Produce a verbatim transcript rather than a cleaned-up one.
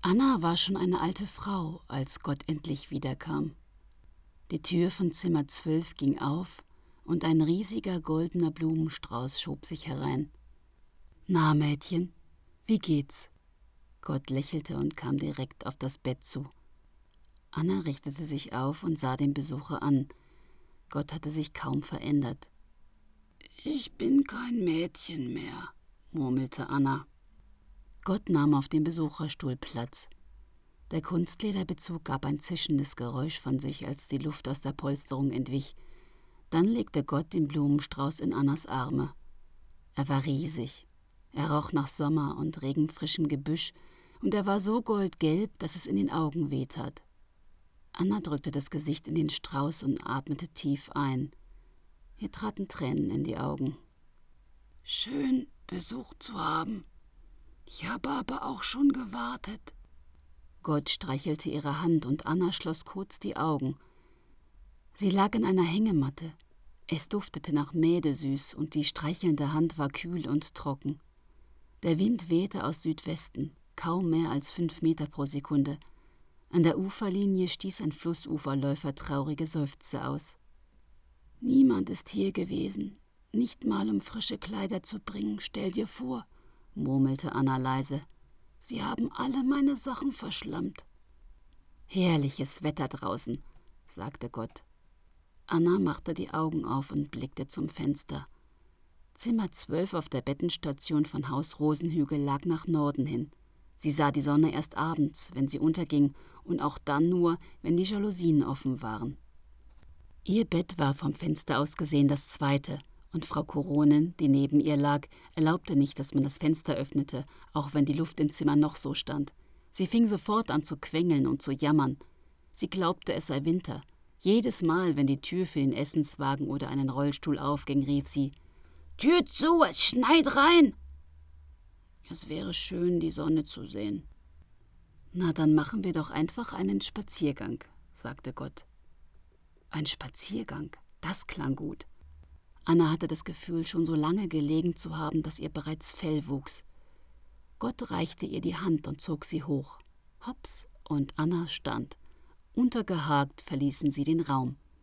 Anna war schon eine alte Frau, als Gott endlich wiederkam. Die Tür von Zimmer zwölf ging auf und ein riesiger goldener Blumenstrauß schob sich herein. »Na, Mädchen, wie geht's?« Gott lächelte und kam direkt auf das Bett zu. Anna richtete sich auf und sah den Besucher an. Gott hatte sich kaum verändert. »Ich bin kein Mädchen mehr«, murmelte Anna. Gott nahm auf dem Besucherstuhl Platz. Der Kunstlederbezug gab ein zischendes Geräusch von sich, als die Luft aus der Polsterung entwich. Dann legte Gott den Blumenstrauß in Annas Arme. Er war riesig. Er roch nach Sommer und regenfrischem Gebüsch, und er war so goldgelb, dass es in den Augen wehtat. Anna drückte das Gesicht in den Strauß und atmete tief ein. Ihr traten Tränen in die Augen. »Schön, Besuch zu haben. Ich habe aber auch schon gewartet.« Gott streichelte ihre Hand und Anna schloss kurz die Augen. Sie lag in einer Hängematte. Es duftete nach Mädesüß und die streichelnde Hand war kühl und trocken. Der Wind wehte aus Südwesten, kaum mehr als fünf Meter pro Sekunde. An der Uferlinie stieß ein Flussuferläufer traurige Seufzer aus. »Niemand ist hier gewesen, nicht mal um frische Kleider zu bringen, stell dir vor«, murmelte Anna leise. »Sie haben alle meine Sachen verschlammt.« »Herrliches Wetter draußen«, sagte Gott. Anna machte die Augen auf und blickte zum Fenster. Zimmer zwölf auf der Bettenstation von Haus Rosenhügel lag nach Norden hin. Sie sah die Sonne erst abends, wenn sie unterging, und auch dann nur, wenn die Jalousien offen waren. Ihr Bett war vom Fenster aus gesehen das zweite, und Frau Koronen, die neben ihr lag, erlaubte nicht, dass man das Fenster öffnete, auch wenn die Luft im Zimmer noch so stand. Sie fing sofort an zu quengeln und zu jammern. Sie glaubte, es sei Winter. Jedes Mal, wenn die Tür für den Essenswagen oder einen Rollstuhl aufging, rief sie: »Tür zu, es schneit rein!« Es wäre schön, die Sonne zu sehen. »Na, dann machen wir doch einfach einen Spaziergang«, sagte Gott. Ein Spaziergang, das klang gut. Anna hatte das Gefühl, schon so lange gelegen zu haben, dass ihr bereits Fell wuchs. Gott reichte ihr die Hand und zog sie hoch. Hops, und Anna stand. Untergehakt verließen sie den Raum.